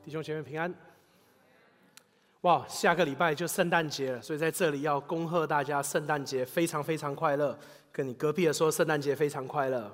弟兄姐妹平安。哇，下个礼拜就圣诞节了，所以在这里要恭贺大家圣诞节非常非常快乐。跟你隔壁的说圣诞节非常快乐。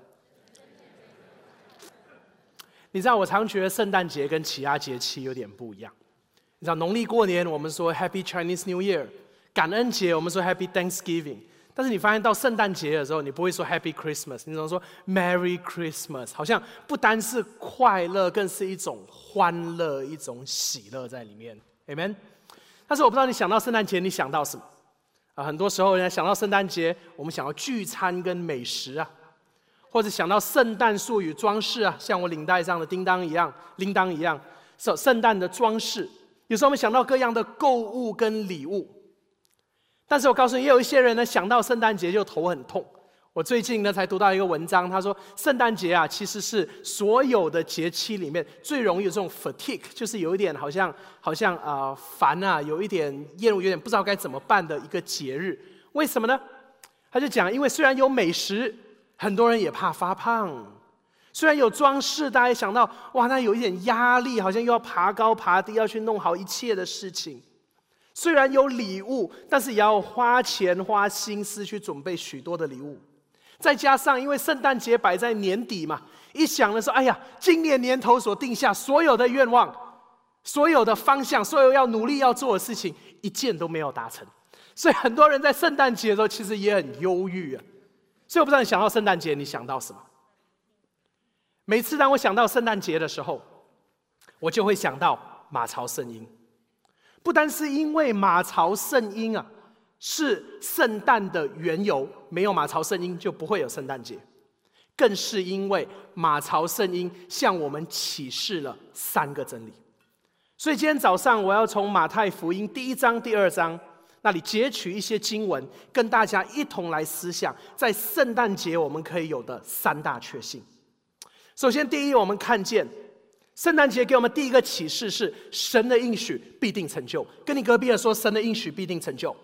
你知道我常觉得圣诞节跟其他节气有点不一样。你知道农历过年我们说 Happy Chinese New Year， 感恩节我们说 Happy Thanksgiving， 但是你发现到圣诞节的时候，你不会说 Happy Christmas， 你总说 Merry Christmas， 好像不单是快乐，更是一种欢乐，一种喜乐在里面。Amen。但是我不知道你想到圣诞节，你想到什么？很多时候人家想到圣诞节，我们想到聚餐跟美食啊，或者想到圣诞树与装饰啊，像我领带上的铃铛一样，圣诞的装饰。有时候我们想到各样的购物跟礼物，但是我告诉你，也有一些人呢，想到圣诞节就头很痛。我最近呢才读到一个文章，他说圣诞节啊，其实是所有的节期里面最容易有这种 fatigue， 就是有一点好像烦啊，有一点厌恶，有点不知道该怎么办的一个节日。为什么呢？他就讲，因为虽然有美食，很多人也怕发胖；虽然有装饰，大家也想到哇，那有一点压力，好像又要爬高爬低，要去弄好一切的事情。虽然有礼物，但是也要花钱花心思去准备许多的礼物。再加上因为圣诞节摆在年底嘛，一想的时候，哎呀，今年年头所定下所有的愿望，所有的方向，所有要努力要做的事情，一件都没有达成。所以很多人在圣诞节的时候其实也很忧郁啊。所以我不知道你想到圣诞节你想到什么。每次当我想到圣诞节的时候，我就会想到马槽圣婴。不单是因为马槽圣婴啊是圣诞的缘由，没有马槽圣婴就不会有圣诞节，更是因为马槽圣婴向我们启示了3个真理。所以今天早上我要从马太福音第1章第2章那里截取一些经文，跟大家一同来思想在圣诞节我们可以有的3大确信。首先第一，我们看见圣诞节给我们第一个启示是神的应许必定成就。跟你隔壁的说，神的应许必定成就。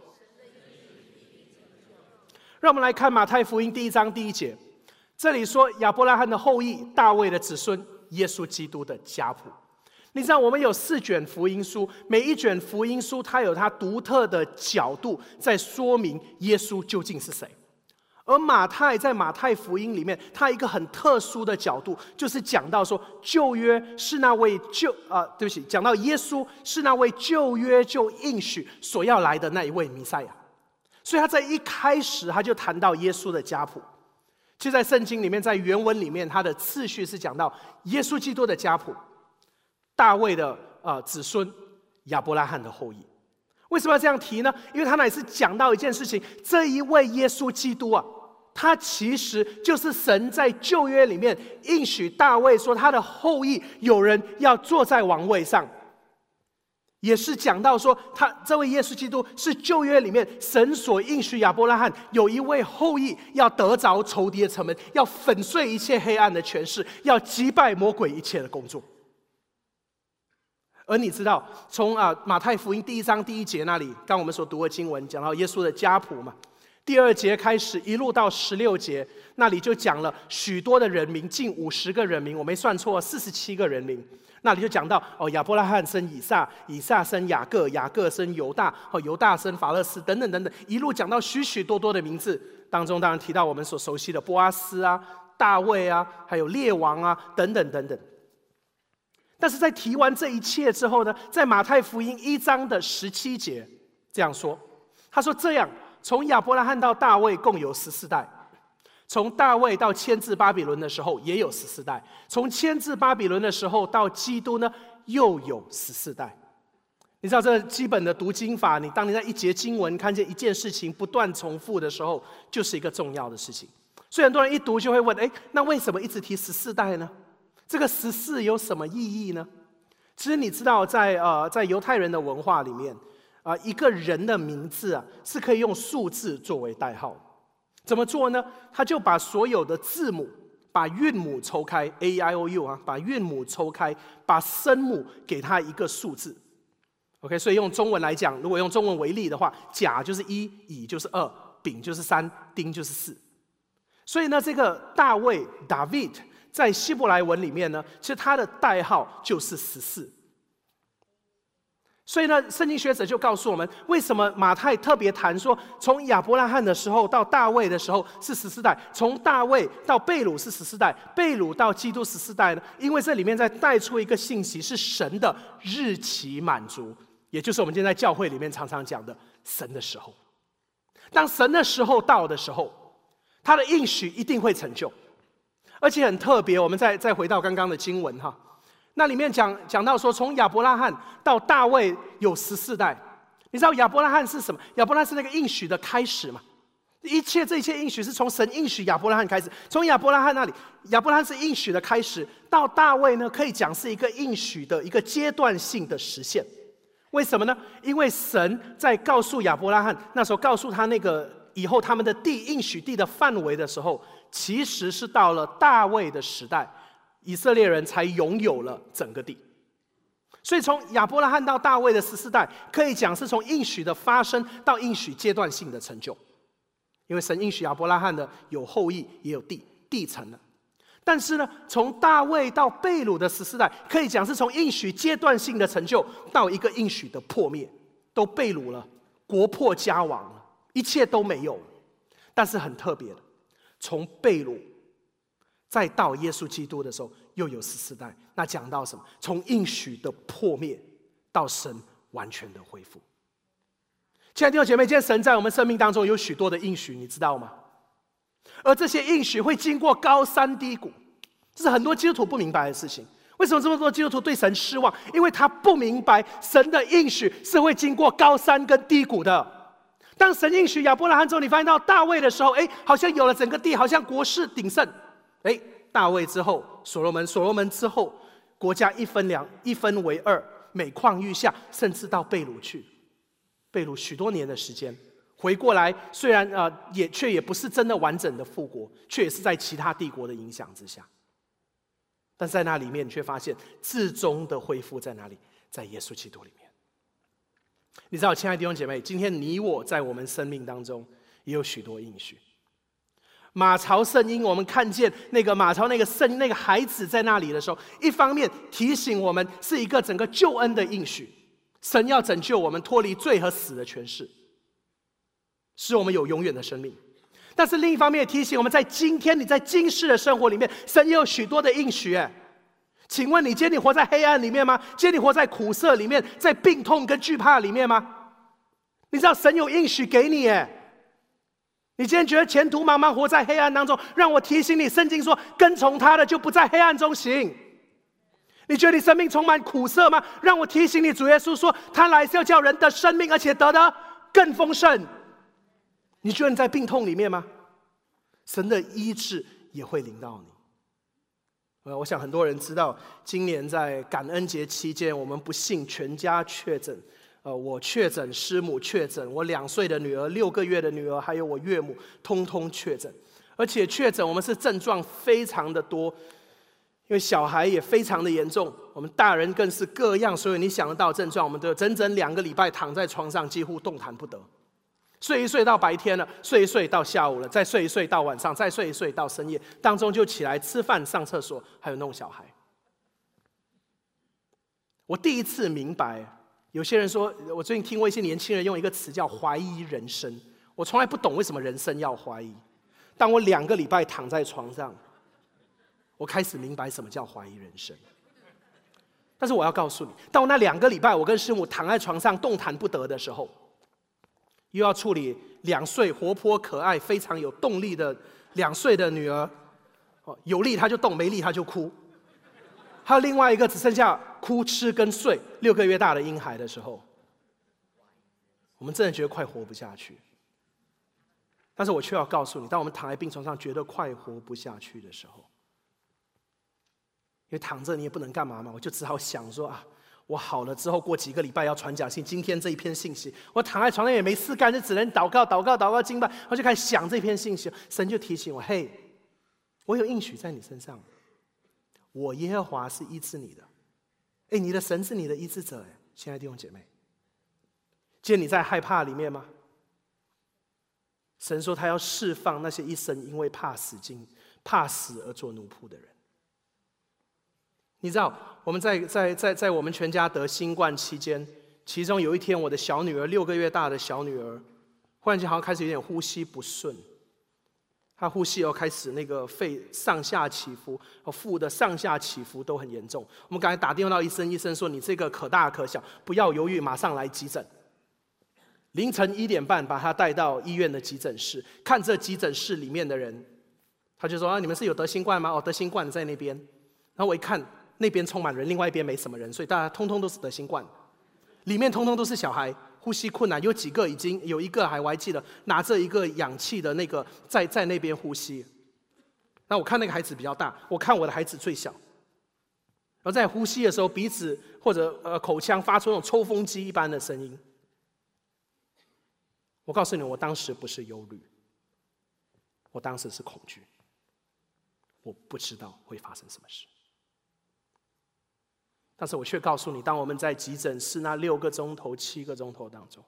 让我们来看马太福音第1章第1节，这里说亚伯拉罕的后裔，大卫的子孙，耶稣基督的家谱。你知道我们有4卷福音书，每一卷福音书它有它独特的角度在说明耶稣究竟是谁。而马太在马太福音里面，他一个很特殊的角度，就是讲到说旧约是那位讲到耶稣是那位旧约就应许所要来的那一位弥赛亚。所以他在一开始他就谈到耶稣的家谱。其实在圣经里面，在原文里面，他的次序是讲到耶稣基督的家谱，大卫的子孙，亚伯拉罕的后裔。为什么要这样提呢？因为他乃是讲到一件事情，这一位耶稣基督啊，他其实就是神在旧约里面应许大卫说他的后裔有人要坐在王位上，也是讲到说他这位耶稣基督是旧约里面神所应许亚伯拉罕有一位后裔要得着仇敌的城门，要粉碎一切黑暗的权势，要击败魔鬼一切的工作。而你知道从马太福音第1章第1节那里，刚我们所读的经文讲到耶稣的家谱嘛，第2节开始一路到16节，那里就讲了许多的人名，近50个人名，我没算错，47个人名。那里就讲到亚伯拉罕生以撒，以撒生雅各，雅各生犹大，犹大生法勒斯，等等等等，一路讲到许许多多的名字当中，当然提到我们所熟悉的波阿斯啊、大卫啊，还有列王啊，等等等等。但是在提完这一切之后呢，在马太福音1章的17节这样说，他说这样，从亚伯拉罕到大卫共有14代，从大卫到迁至巴比伦的时候也有14代，从迁至巴比伦的时候到基督呢又有14代。你知道这基本的读经法，当你在一节经文看见一件事情不断重复的时候，就是一个重要的事情。所以很多人一读就会问，那为什么一直提14代呢？这个14有什么意义呢？其实你知道在犹太人的文化里面一个人的名字啊是可以用数字作为代号。怎么做呢？他就把所有的字母，把韵母抽开 A、I、O、U 把韵母抽开，把声母给他一个数字。OK， 所以用中文来讲，如果用中文为例的话，甲就是1，乙就是2，丙就是3，丁就是4。所以呢，这个大卫 David 在希伯来文里面呢，其实他的代号就是14。 所以呢，圣经学者就告诉我们，为什么马太特别谈说，从亚伯拉罕的时候到大卫的时候是14代，从大卫到被掳是14代，被掳到基督14代呢？因为这里面在带出一个信息，是神的日期满足，也就是我们今天在教会里面常常讲的神的时候。当神的时候到的时候，他的应许一定会成就。而且很特别，我们再回到刚刚的经文哈。那里面讲到说，从亚伯拉罕到大卫有14代。你知道亚伯拉罕是什么？亚伯拉罕是那个应许的开始嘛？这一切应许是从神应许亚伯拉罕开始。从亚伯拉罕那里，亚伯拉罕是应许的开始，到大卫呢，可以讲是一个应许的一个阶段性的实现。为什么呢？因为神在告诉亚伯拉罕，那时候告诉他那个以后他们的地应许地的范围的时候，其实是到了大卫的时代，以色列人才拥有了整个地。所以从亚伯拉罕到大卫的14代，可以讲是从应许的发生到应许阶段性的成就。因为神应许亚伯拉罕的有后裔，也有地成了。但是呢，从大卫到被掳的14代，可以讲是从应许阶段性的成就到一个应许的破灭，都被掳了，国破家亡了，一切都没有了。但是很特别的，从被掳再到耶稣基督的时候，又有14代。那讲到什么？从应许的破灭到神完全的恢复。亲爱的弟兄姐妹，今天神在我们生命当中有许多的应许，你知道吗？而这些应许会经过高山低谷，这是很多基督徒不明白的事情。为什么这么多基督徒对神失望？因为他不明白神的应许是会经过高山跟低谷的。当神应许亚伯拉罕之后，你发现到大卫的时候，好像有了整个地，好像国势鼎盛。大卫之后，所罗门之后，国家一分为二，每况愈下，甚至到被掳去，被掳许多年的时间。回过来，虽然却也不是真的完整的复国，却也是在其他帝国的影响之下。但是在那里面，你却发现至终的恢复在哪里？在耶稣基督里面。你知道，亲爱的弟兄姐妹，今天你我在我们生命当中也有许多应许。马槽圣婴，我们看见那个马槽那个孩子在那里的时候，一方面提醒我们是一个整个救恩的应许，神要拯救我们脱离罪和死的权势，使我们有永远的生命。但是另一方面也提醒我们，在今天你在今世的生活里面，神也有许多的应许。请问你今天你活在黑暗里面吗？今天你活在苦涩里面，在病痛跟惧怕里面吗？你知道神有应许给你你今天觉得前途茫茫，活在黑暗当中，让我提醒你，圣经说跟从他的就不在黑暗中行。你觉得你生命充满苦涩吗？让我提醒你，主耶稣说他来是要叫人的生命，而且得的更丰盛。你觉得你在病痛里面吗？神的医治也会临到你。我想很多人知道，今年在感恩节期间，我们不幸全家确诊。我确诊，师母确诊，我2岁的女儿、6个月的女儿，还有我岳母，通通确诊。而且确诊，我们是症状非常的多，因为小孩也非常的严重，我们大人更是各样所有你想得到症状，我们都有整整2个礼拜躺在床上，几乎动弹不得。睡一睡到白天了，睡一睡到下午了，再睡一睡到晚上，再睡一睡到深夜，当中就起来吃饭、上厕所，还有弄小孩。我第一次明白，有些人说，我最近听过一些年轻人用一个词叫怀疑人生。我从来不懂为什么人生要怀疑。当我2个礼拜躺在床上，我开始明白什么叫怀疑人生。但是我要告诉你，当我那2个礼拜我跟师母躺在床上动弹不得的时候，又要处理2岁活泼可爱非常有动力的2岁的女儿，有力她就动，没力她就哭。还有另外一个只剩下哭吃跟睡6个月大的婴孩的时候，我们真的觉得快活不下去。但是我却要告诉你，当我们躺在病床上觉得快活不下去的时候，因为躺着你也不能干嘛嘛，我就只好想说我好了之后过几个礼拜要传讲信，今天这一篇信息，我躺在床上也没事干，就只能祷告敬拜，我就开始想这篇信息。神就提醒我，嘿，我有应许在你身上，我耶和华是医治你的。你的神是你的医治者。亲爱的弟兄姐妹，今天你在害怕里面吗？神说他要释放那些一生因为怕死而做奴仆的人。你知道我们在我们全家得新冠期间， 其中有一天，我的小女儿6个月大的小女儿，忽然间好像开始有点呼吸不顺，她呼吸开始那个肺上下起伏，腹的上下起伏都很严重。我们刚才打电话到医生，医生说你这个可大可小，不要犹豫，马上来急诊。凌晨1点半把她带到医院的急诊室，看这急诊室里面的人，他就说你们是有得新冠吗？得新冠在那边。然后我一看那边充满人，另外一边没什么人，所以大家通通都是得新冠。里面通通都是小孩，呼吸困难，有几个已经有一个我还记得拿着一个氧气的那个在那边呼吸。那我看那个孩子比较大，我看我的孩子最小。然后在呼吸的时候，鼻子或者口腔发出那种抽风机一般的声音。我告诉你，我当时不是忧虑，我当时是恐惧。我不知道会发生什么事。但是我却告诉你，当我们在急诊室那6个钟头、7个钟头当中，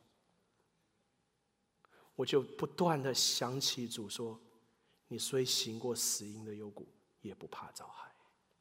我就不断的想起主说：“你虽行过死荫的幽谷，也不怕遭害。”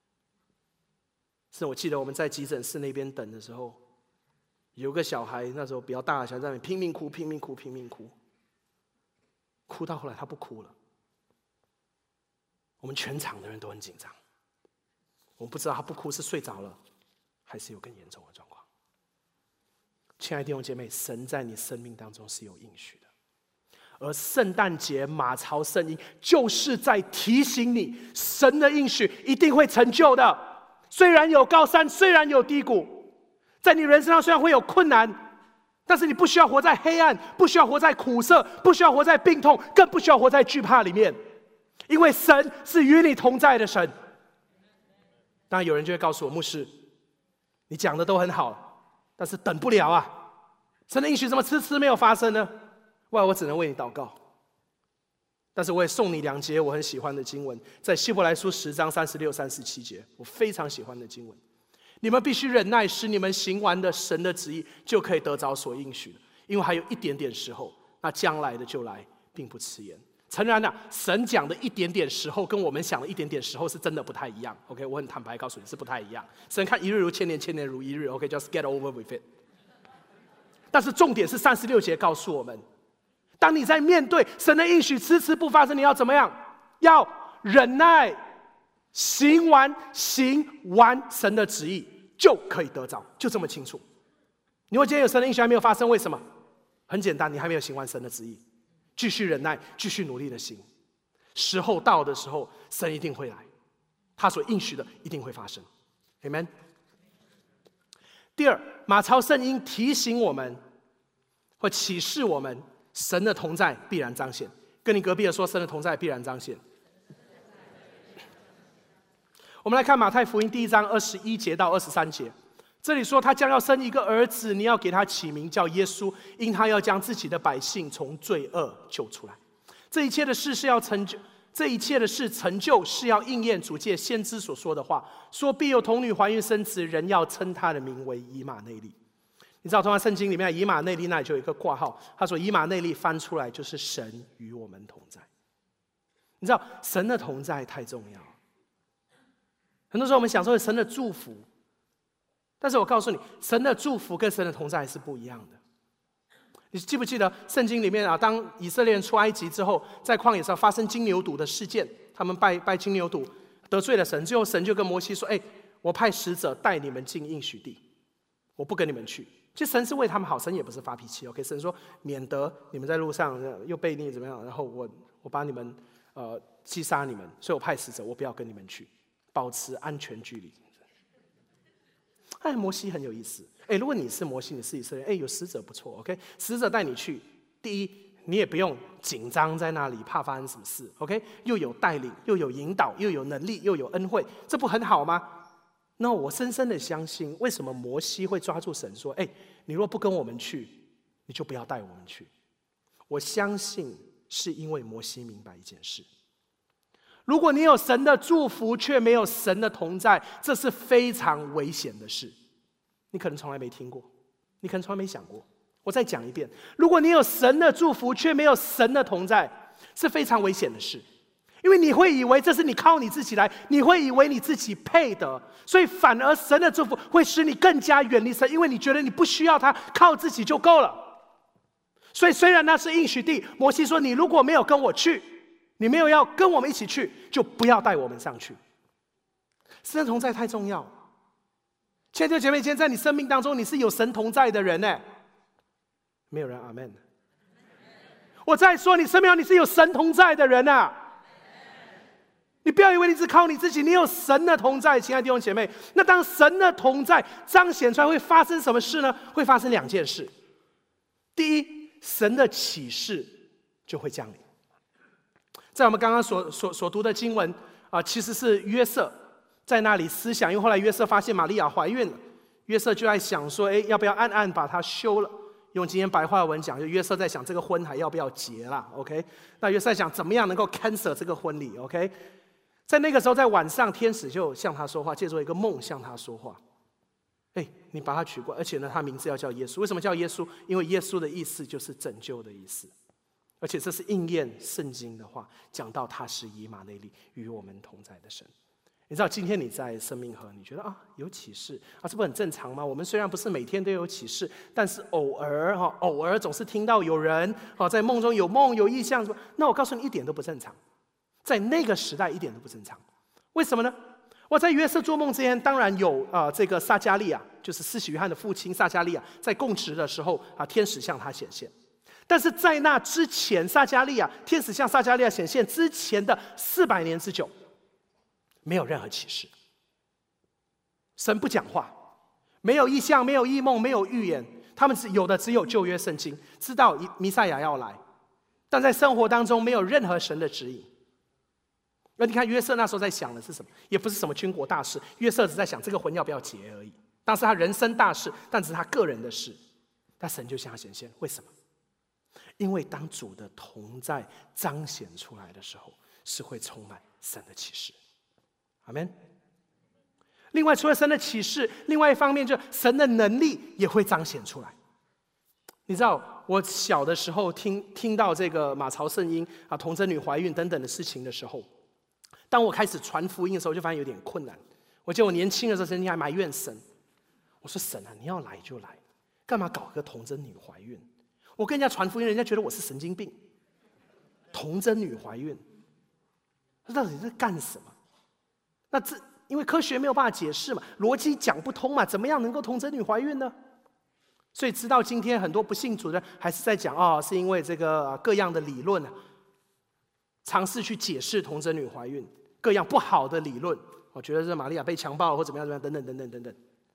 是我记得我们在急诊室那边等的时候，有个小孩，那时候比较大的小孩在那边拼命哭，拼命哭，拼命哭，哭到后来他不哭了。我们全场的人都很紧张，我们不知道他不哭是睡着了，还是有更严重的状况。亲爱的弟兄姐妹，神在你生命当中是有应许的，而圣诞节马槽圣婴就是在提醒你，神的应许一定会成就的。虽然有高山，虽然有低谷，在你人生上虽然会有困难，但是你不需要活在黑暗，不需要活在苦涩，不需要活在病痛，更不需要活在惧怕里面，因为神是与你同在的神。当然有人就会告诉我，牧师，你讲的都很好，但是等不了啊，神的应许怎么迟迟没有发生呢？我只能为你祷告。但是我也送你2节我很喜欢的经文，在希伯来书10章36、37节，我非常喜欢的经文。你们必须忍耐，使你们行完的神的旨意，就可以得着所应许的。因为还有一点点时候，那将来的就来，并不迟延。诚然啊，神讲的一点点时候，跟我们想的一点点时候是真的不太一样。OK， 我很坦白告诉你，是不太一样。神看一日如千年，千年如一日。OK，just get over with it。但是重点是36节告诉我们，当你在面对神的应许迟迟不发生，你要怎么样？要忍耐，行完神的旨意，就可以得着，就这么清楚。你会今天有神的应许还没有发生，为什么？很简单，你还没有行完神的旨意。继续忍耐，继续努力的行，时候到的时候，神一定会来，他所应许的一定会发生。 Amen。 第二，马槽圣婴提醒我们或启示我们，神的同在必然彰显。跟你隔壁的说，神的同在必然彰显。我们来看马太福音第1章21节到23节，这里说他将要生一个儿子，你要给他起名叫耶稣，因他要将自己的百姓从罪恶救出来。这一切的事成就，是要应验主借先知所说的话，说必有童女怀孕生子，人要称他的名为以马内利。你知道同样圣经里面以马内利那里就有一个括号，他说以马内利翻出来就是神与我们同在。你知道神的同在太重要，很多时候我们享受神的祝福，但是我告诉你，神的祝福跟神的同在是不一样的。你记不记得圣经里面啊，当以色列人出埃及之后，在旷野上发生金牛犊的事件，他们拜金牛犊得罪了神，最后神就跟摩西说：我派使者带你们进应许地，我不跟你们去。其实神是为他们好，神也不是发脾气。OK， 神说免得你们在路上又悖逆怎么样，然后我把你们击杀你们，所以我派使者，我不要跟你们去，保持安全距离。摩西很有意思。如果你是摩西，你是以色列，有使者不错。OK， 使者带你去，第一，你也不用紧张在那里，怕发生什么事。OK， 又有带领，又有引导，又有能力，又有恩惠，这不很好吗？那我深深的相信，为什么摩西会抓住神说：你若不跟我们去，你就不要带我们去。我相信是因为摩西明白一件事，如果你有神的祝福却没有神的同在，这是非常危险的事。你可能从来没听过，你可能从来没想过。我再讲一遍，如果你有神的祝福却没有神的同在，是非常危险的事。 因为你会以为这是你靠你自己来，你会以为你自己配得，所以反而神的祝福会使你更加远离神，因为你觉得你不需要他，靠自己就够了。所以虽然那是应许地，摩西说：“你如果没有跟我去，你没有要跟我们一起去，就不要带我们上去。”神的同在太重要。亲爱的姐妹，今天在你生命当中，你是有神同在的人呢。没有人阿们。我在说，你生命上你是有神同在的人啊。你不要以为你只靠你自己，你有神的同在，亲爱的弟兄姐妹。那当神的同在彰显出来，会发生什么事呢？会发生两件事。第一，神的启示就会降临。在我们刚刚所读的经文其实是约瑟在那里思想，因为后来约瑟发现玛利亚怀孕了，约瑟就在想说，要不要暗暗把她休了？用今天白话文讲，就约瑟在想这个婚还要不要结啦 ？OK？ 那约瑟在想怎么样能够 cancel 这个婚礼 ？OK？ 在那个时候，在晚上，天使就向他说话，借助一个梦向他说话。你把他娶过，而且呢，他名字要叫耶稣。为什么叫耶稣？因为耶稣的意思就是拯救的意思，而且这是应验圣经的话，讲到他是以马内利，与我们同在的神。你知道今天你在生命河，你觉得有启示这不很正常吗？我们虽然不是每天都有启示，但是偶尔总是听到有人在梦中有梦有异象。那我告诉你，一点都不正常。在那个时代一点都不正常。为什么呢？我在约瑟做梦之前，当然有这个撒迦利亚，就是施洗约翰的父亲撒迦利亚，在供职的时候天使向他显现。但是在那之前，天使向撒迦利亚显现之前的400年之久，没有任何启示。神不讲话，没有异象，没有异梦，没有预言，他们有的只有旧约圣经，知道弥赛亚要来，但在生活当中没有任何神的指引。而你看约瑟那时候在想的是什么？也不是什么军国大事，约瑟只在想这个婚要不要结而已。当时他人生大事，但只是他个人的事。但神就向他显现，为什么？因为当主的同在彰显出来的时候，是会充满神的启示。阿们。另外，除了神的启示，另外一方面就是神的能力也会彰显出来。你知道，我小的时候听到这个马槽圣婴童贞女怀孕等等的事情的时候，当我开始传福音的时候，就发现有点困难。我记得我年轻的时候，曾经还埋怨神，我说神你要来就来，干嘛搞个童贞女怀孕？我跟人家传福音，人家觉得我是神经病。童贞女怀孕，这到底在干什么？那因为科学没有办法解释嘛，逻辑讲不通嘛，怎么样能够童贞女怀孕呢？所以直到今天，很多不信主的人还是在讲是因为这个各样的理论尝试去解释童贞女怀孕，各样不好的理论，我觉得是玛利亚被强暴或怎么样等等等等等等。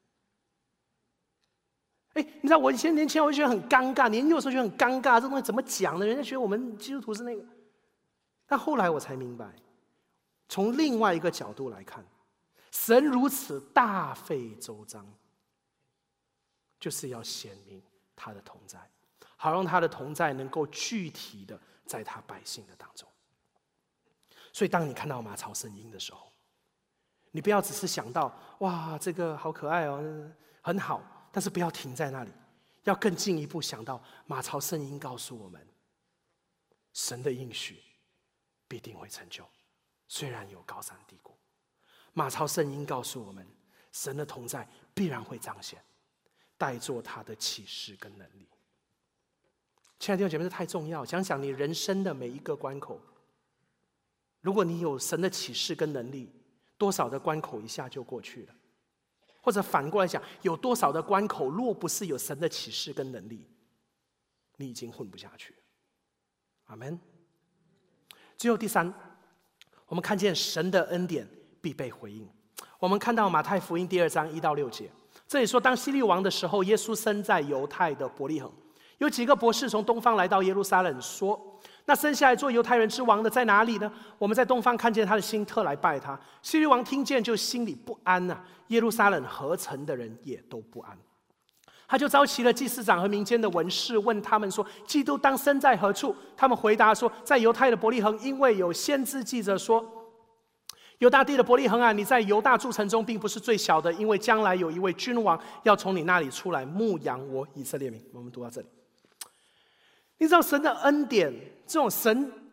你知道我以前年轻我就觉得很尴尬，年幼的时候觉得很尴尬，这东西怎么讲呢？人家觉得我们基督徒是那个。但后来我才明白，从另外一个角度来看，神如此大费周章，就是要显明他的同在，好让他的同在能够具体的在他百姓的当中。所以当你看到马槽圣婴的时候，你不要只是想到哇这个好可爱很好，但是不要停在那里，要更进一步想到马槽圣婴告诉我们，神的应许必定会成就，虽然有高山低谷。马槽圣婴告诉我们，神的同在必然会彰显，带作他的启示跟能力。亲爱的弟兄姐妹，这太重要。想想你人生的每一个关口，如果你有神的启示跟能力，多少的关口一下就过去了。或者反过来讲，有多少的关口若不是有神的启示跟能力，你已经混不下去了。阿们。最后第三，我们看见神的恩典必被回应。我们看到马太福音第2章1到6节，这里说，当希律王的时候，耶稣生在犹太的伯利恒。有几个博士从东方来到耶路撒冷，说，那生下来做犹太人之王的在哪里呢？我们在东方看见他的心，特来拜他。希律王听见就心里不安耶路撒冷合城的人也都不安。他就召集了祭司长和民间的文士，问他们说，基督当生在何处？他们回答说，在犹太的伯利恒，因为有先知记着说，犹大地的伯利恒你在犹大诸城中并不是最小的，因为将来有一位君王要从你那里出来牧养我以色列民。我们读到这里，你知道神的恩典，这种神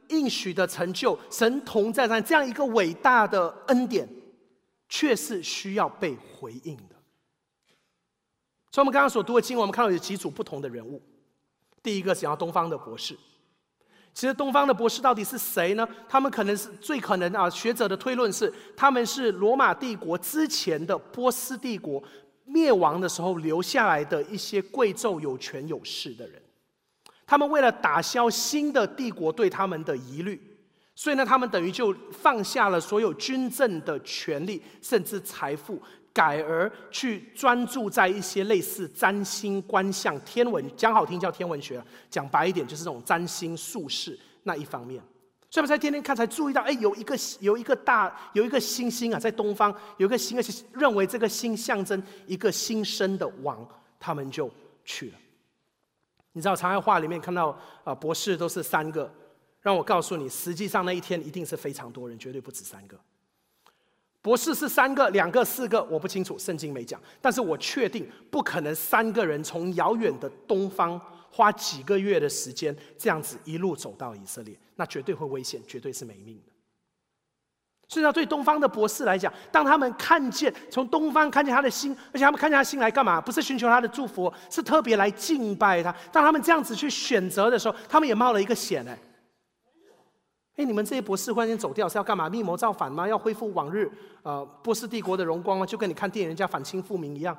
应许的成就，神同在这样一个伟大的恩典，却是需要被回应的。所以我们刚刚所读的经文，我们看到有几组不同的人物。第一个讲到东方的博士。其实东方的博士到底是谁呢？他们可能是最可能学者的推论是，他们是罗马帝国之前的波斯帝国灭亡的时候留下来的一些贵胄有权有势的人。他们为了打消新的帝国对他们的疑虑，所以呢，他们等于就放下了所有军政的权利，甚至财富，改而去专注在一些类似占星、观象、天文，讲好听叫天文学，讲白一点就是这种占星术士那一方面。所以我们才天天看，才注意到，有一个星星在东方，有一个星，认为这个星象征一个新生的王，他们就去了。你知道长爱画里面看到博士都是3个，让我告诉你，实际上那一天一定是非常多人，绝对不止3个。博士是3个、2个、4个，我不清楚，圣经没讲。但是我确定，不可能3个人从遥远的东方花几个月的时间，这样子一路走到以色列，那绝对会危险，绝对是没命的。所以对东方的博士来讲，当他们从东方看见他的星，而且他们看见他的星来干嘛？不是寻求他的祝福，是特别来敬拜他。当他们这样子去选择的时候，他们也冒了一个险。你们这些博士忽然间走掉是要干嘛？密谋造反吗？要恢复往日波斯帝国的荣光吗？就跟你看电影人家反清复明一样。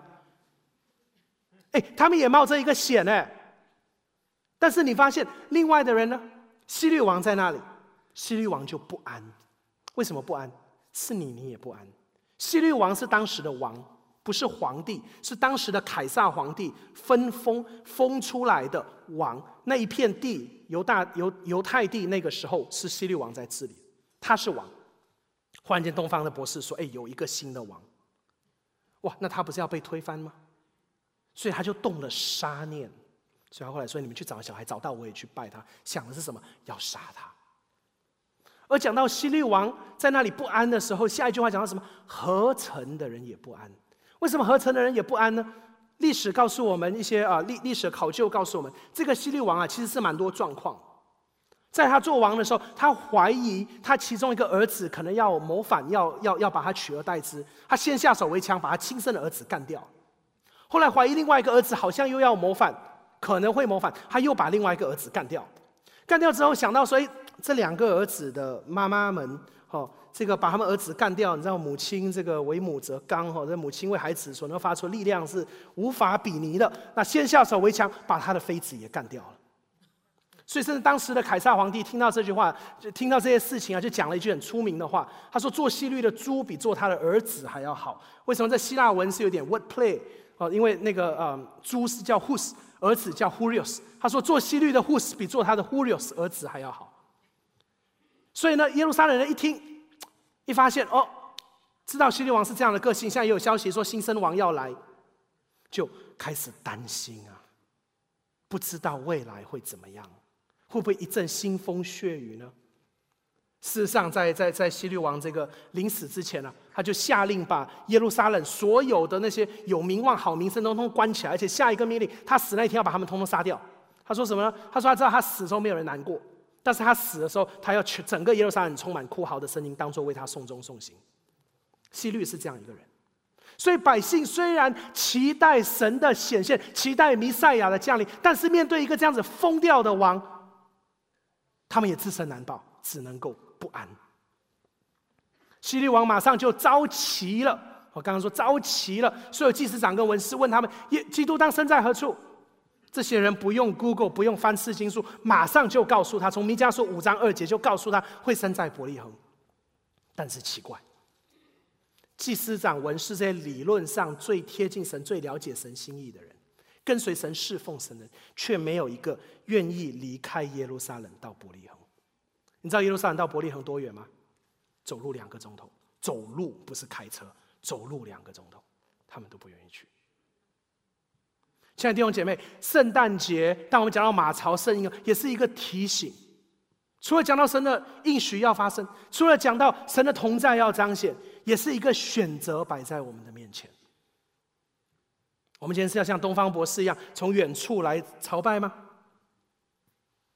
他们也冒这一个险。但是你发现另外的人呢？希律王在那里，希律王就不安。为什么不安？是你也不安。希律王是当时的王，不是皇帝，是当时的凯撒皇帝封出来的王。那一片地犹太地，那个时候是希律王在治理，他是王。忽然间东方的博士说，有一个新的王，哇，那他不是要被推翻吗？所以他就动了杀念。所以他后来说，你们去找小孩，找到我也去拜他，想的是什么？要杀他。而讲到希律王在那里不安的时候，下一句话讲到什么？合城的人也不安。为什么合城的人也不安呢？历史告诉我们一些历史考究告诉我们，这个希律王其实是蛮多状况。在他做王的时候，他怀疑他其中一个儿子可能要谋反，要把他取而代之。他先下手为强，把他亲生的儿子干掉。后来怀疑另外一个儿子好像又要谋反，可能会谋反，他又把另外一个儿子干掉。干掉之后想到说，这2个儿子的妈妈们，这个把他们儿子干掉，你知道母亲这个为母则刚，这母亲为孩子所能发出力量是无法比拟的。那先下手为强，把他的妃子也干掉了。所以甚至当时的凯撒皇帝听到这句话，就听到这些事情就讲了一句很出名的话，他说做希律的猪比做他的儿子还要好。为什么？在希腊文是有点 wordplay，因为那个猪是叫 hus， 儿子叫 hurios。他说做希律的 hus 比做他的 hurios 儿子还要好。所以呢，耶路撒冷人一听，一发现知道希律王是这样的个性，现在也有消息说新生王要来，就开始担心不知道未来会怎么样，会不会一阵腥风血雨呢？事实上，在希律王这个临死之前他就下令把耶路撒冷所有的那些有名望、好名声通通关起来，而且下一个命令，他死那一天要把他们通通杀掉。他说什么呢？他说他知道他死的时候没有人难过。但是他死的时候，他要整个耶路撒冷充满哭嚎的声音，当作为他送终送行。希律是这样一个人，所以百姓虽然期待神的显现，期待弥赛亚的降临，但是面对一个这样子疯掉的王，他们也自身难保，只能够不安。希律王马上就召集了，我刚刚说召集了所有祭司长跟文士，问他们：基督当身在何处？这些人不用 Google， 不用翻释经书，马上就告诉他，从弥迦书5章2节就告诉他会生在伯利恒。但是奇怪，祭司长、文士这些理论上最贴近神、最了解神心意的人，跟随神、侍奉神的人，却没有一个愿意离开耶路撒冷到伯利恒。你知道耶路撒冷到伯利恒多远吗？走路2个钟头，走路不是开车，走路2个钟头，他们都不愿意去。亲爱的弟兄姐妹，圣诞节当我们讲到马槽圣婴，也是一个提醒。除了讲到神的应许要发生，除了讲到神的同在要彰显，也是一个选择摆在我们的面前。我们今天是要像东方博士一样，从远处来朝拜吗？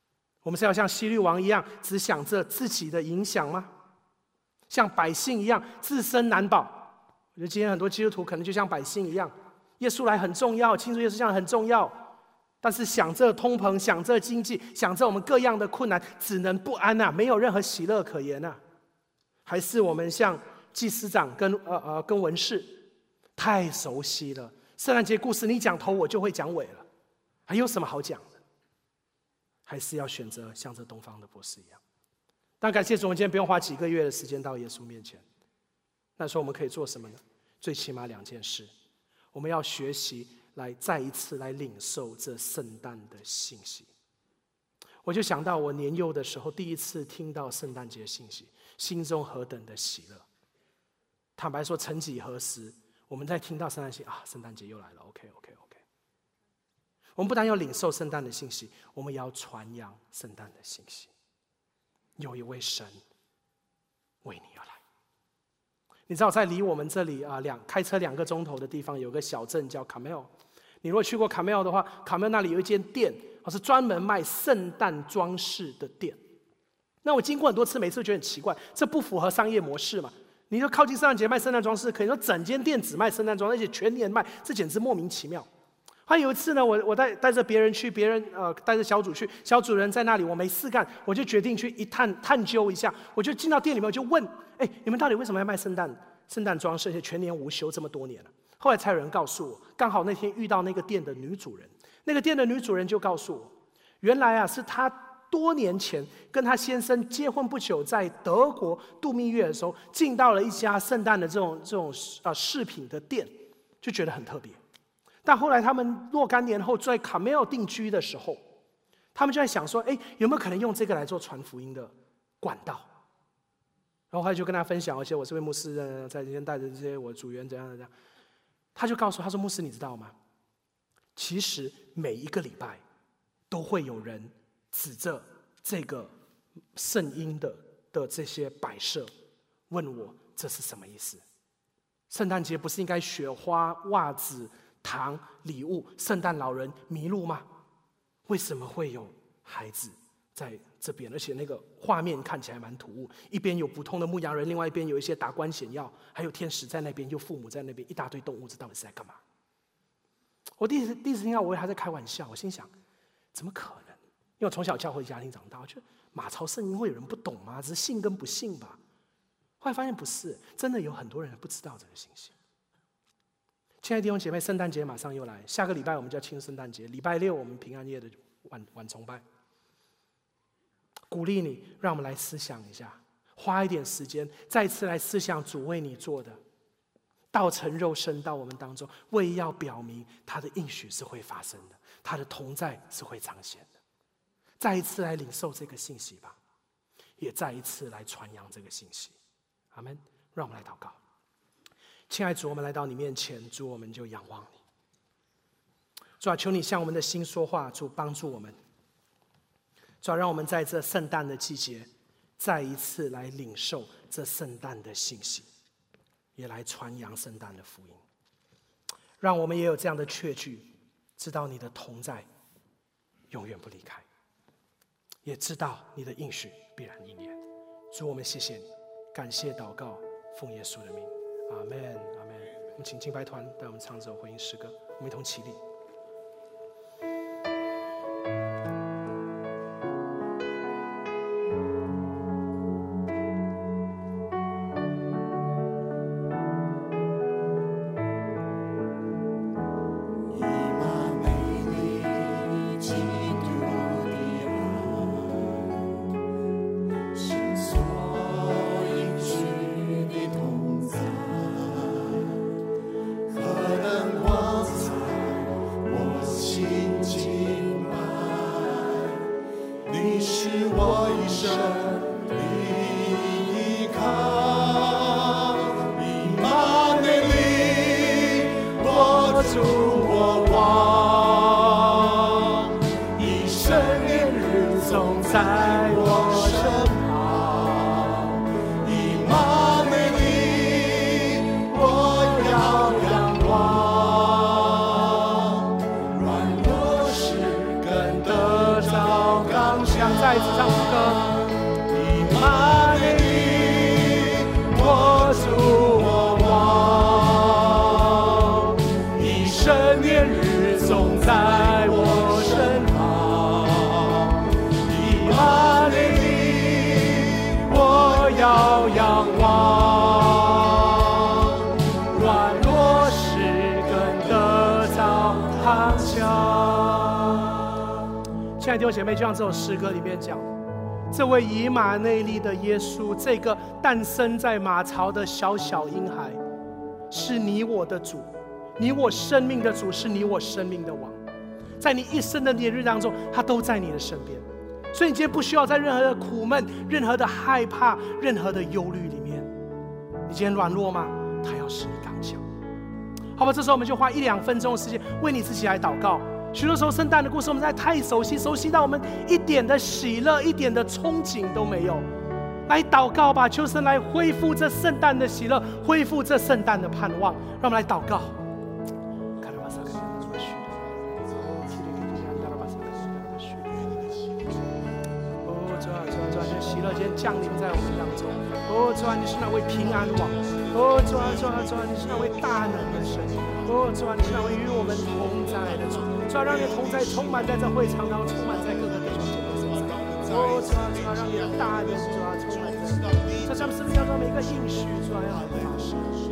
我们是要像希律王一样，只想着自己的影响吗？像百姓一样自身难保？我觉得今天很多基督徒可能就像百姓一样，耶稣来很重要，庆祝耶稣降很重要，但是想着通膨，想着经济，想着我们各样的困难，只能不安啊，没有任何喜乐可言啊。还是我们像祭司长跟文士，太熟悉了，圣诞节故事你讲头我就会讲尾了，还有什么好讲的？还是要选择像这东方的博士一样。但感谢主，我们今天不用花几个月的时间到耶稣面前。那时候我们可以做什么呢？最起码2件事，我们要学习来再一次来领受这圣诞的信息。我就想到我年幼的时候第一次听到圣诞节信息，心中何等的喜乐。坦白说，曾几何时我们在听到圣诞节啊，圣诞节又来了 OK。 我们不但要领受圣诞的信息，我们也要传扬圣诞的信息。有一位神为你而来。你知道在离我们这里开车2个钟头的地方有个小镇叫卡梅尔。你如果去过卡梅尔的话，卡梅尔那里有一间店，是专门卖圣诞装饰的店。那我经过很多次，每次都觉得很奇怪，这不符合商业模式嘛？你说靠近圣诞节卖圣诞装饰，可以说整间店只卖圣诞装，而且全年卖，这简直莫名其妙。后来有一次呢，我带着别人去，带着小组去，小主人在那里，我没事干，我就决定去探究一下。我就进到店里面，我就问：你们到底为什么要卖圣诞装饰，而且全年无休这么多年了？后来才有人告诉我，刚好那天遇到那个店的女主人，那个店的女主人就告诉我，原来是她多年前跟她先生结婚不久，在德国度蜜月的时候，进到了一家圣诞的这种饰品的店，就觉得很特别。但后来他们若干年后在卡梅尔定居的时候，他们就在想说，有没有可能用这个来做传福音的管道？然后后来就跟他分享，而且我这位牧师在今天带着这些我组员怎样，他就告诉他说，牧师你知道吗？其实每一个礼拜都会有人指着这个圣婴的这些摆设，问我这是什么意思？圣诞节不是应该雪花、袜子、糖、礼物、圣诞老人、麋鹿吗？为什么会有孩子在这边？而且那个画面看起来蛮突兀，一边有普通的牧羊人，另外一边有一些达官显要，还有天使在那边，又父母在那边，一大堆动物，这到底是在干嘛？我第一次听到，我以为他在开玩笑，我心想，怎么可能？因为我从小教会家庭长大，我觉得马槽圣婴会有人不懂吗？只是信跟不信吧。后来发现不是，真的有很多人不知道这个信息。亲爱的弟兄姐妹，圣诞节马上又来，下个礼拜我们就要庆圣诞节，礼拜6我们平安夜的晚崇拜。鼓励你，让我们来思想一下，花一点时间，再一次来思想主为你做的，道成肉身到我们当中，为要表明他的应许是会发生的，他的同在是会彰显的。再一次来领受这个信息吧，也再一次来传扬这个信息。阿们。让我们来祷告。亲爱的主，我们来到你面前，主，我们就仰望你。主啊，求你向我们的心说话，主帮助我们。主啊，让我们在这圣诞的季节，再一次来领受这圣诞的信息，也来传扬圣诞的福音。让我们也有这样的确据，知道你的同在永远不离开，也知道你的应许必然应验。主，我们谢谢你，感谢祷告，奉耶稣的名，阿们，阿们。我们请敬拜团带我们唱这首回应诗歌，我们一同起立。 更得着刚强。 们再一次唱副歌。以马内利，我主我王，一生年日总在我身旁。以马内利，我要仰望，软弱时更得着康强。亲爱的弟兄姐妹，就像这首诗歌里面讲，这位以马内利的耶稣，这个诞生在马槽的小小婴孩，是你我的主，你我生命的主，是你我生命的王。在你一生的年日当中，他都在你的身边。所以你今天不需要在任何的苦闷、任何的害怕、任何的忧虑里面。你今天软弱吗？他要使你刚强。好吧，这时候我们就花1-2分钟的时间为你自己来祷告。许多时候，圣诞的故事我们在太熟悉，熟悉到我们一点的喜乐、一点的憧憬都没有。来祷告吧，求神来恢复这圣诞的喜乐，恢复这圣诞的盼望。让我们来祷告。喜乐今天降临在我们当中。主啊，你是那位平安王。主啊，你是那位大能的神。主啊，你是那位与我们同在的主。主啊，让你的同在充满在这会场当中，充满在各个弟兄姐妹身上。主啊，让你的大能，主啊，充满在这咱们生命当中每一个应许，主啊，要来发生。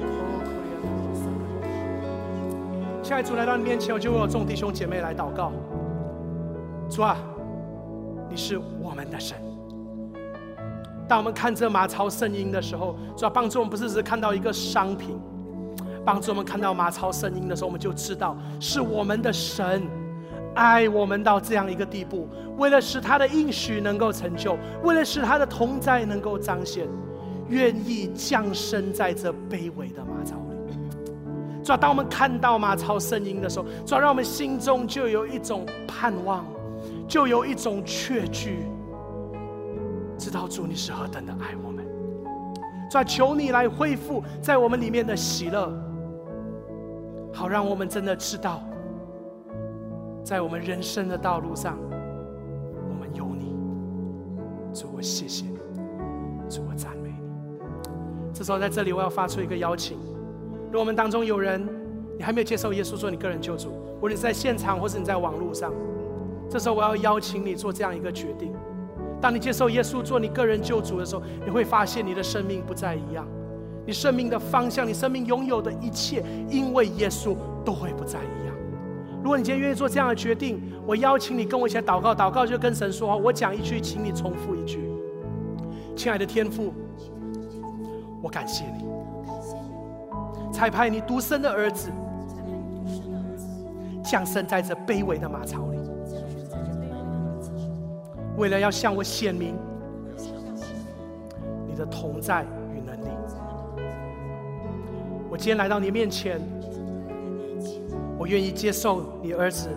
现在主来到你面前，我就为我众弟兄姐妹来祷告。主啊，你是我们的神。当我们看这马槽圣婴的时候，主要帮助我们不是只是看到一个商品，帮助我们看到马槽圣婴的时候，我们就知道是我们的神爱我们到这样一个地步，为了使他的应许能够成就，为了使他的同在能够彰显，愿意降生在这卑微的马槽里。主要当我们看到马槽圣婴的时候，主要让我们心中就有一种盼望，就有一种确据，知道主你是何等的爱我们。主啊，求你来恢复在我们里面的喜乐，好让我们真的知道，在我们人生的道路上，我们有你。主，我谢谢你，主，我赞美你。这时候在这里我要发出一个邀请，如果我们当中有人你还没有接受耶稣做你个人救主，无论是在现场或是你在网络上，这时候我要邀请你做这样一个决定。当你接受耶稣做你个人救主的时候，你会发现你的生命不再一样，你生命的方向，你生命拥有的一切，因为耶稣都会不再一样。如果你今天愿意做这样的决定，我邀请你跟我一起来祷告。祷告就跟神说话，我讲一句，请你重复一句。亲爱的天父，我感谢你，差派你独生的儿子降生在这卑微的马槽里，为了要向我显明你的同在与能力。我今天来到你面前，我愿意接受你儿子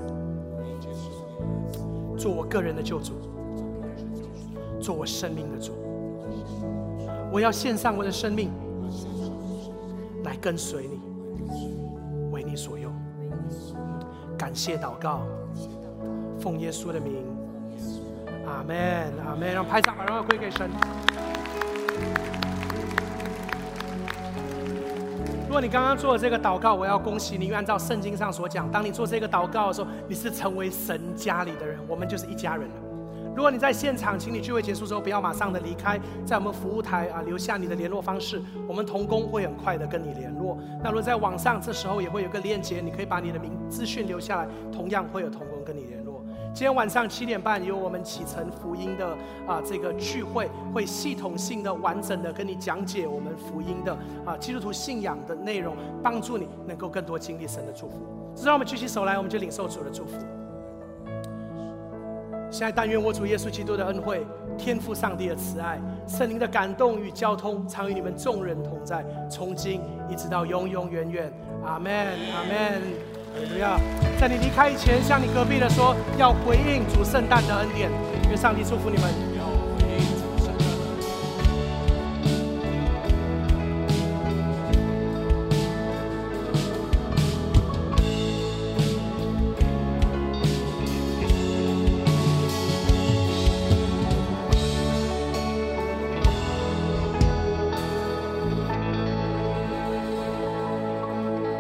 做我个人的救主，做我生命的主。我要献上我的生命来跟随你，为你所用。感谢祷告，奉耶稣的名，阿们，阿们。让拍掌把荣耀归给神。如果你刚刚做了这个祷告，我要恭喜你，因为按照圣经上所讲，当你做这个祷告的时候，你是成为神家里的人，我们就是一家人了。如果你在现场，请你聚会结束之后不要马上的离开，在我们服务台留下你的联络方式，我们同工会很快的跟你联络。那如果在网上，这时候也会有个链接，你可以把你的资讯留下来，同样会有同工跟你联络。今天晚上7点半有我们启程福音的这个聚会，会系统性的、完整的跟你讲解我们福音的基督徒信仰的内容，帮助你能够更多经历神的祝福。让我们举起手来，我们就领受主的祝福。现在但愿我主耶稣基督的恩惠、天父上帝的慈爱、圣灵的感动与交通，常与你们众人同在，从今一直到永永远远。阿们，阿们。哈利路亚！在你离开以前，向你隔壁的说，要回应主圣诞的恩典。愿上帝祝福你们。